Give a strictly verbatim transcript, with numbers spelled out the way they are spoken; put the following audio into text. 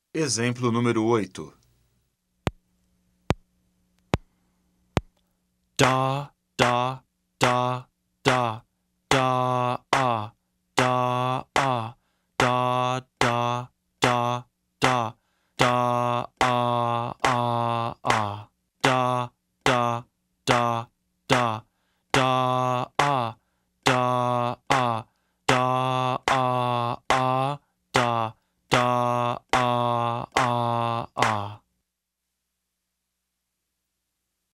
Exemplo número oito. Da, da, da, da, da, ah, da, ah, da, da, da, da, da, ah, ah, ah, da, da, da, da, da, ah, da, ah, da, ah.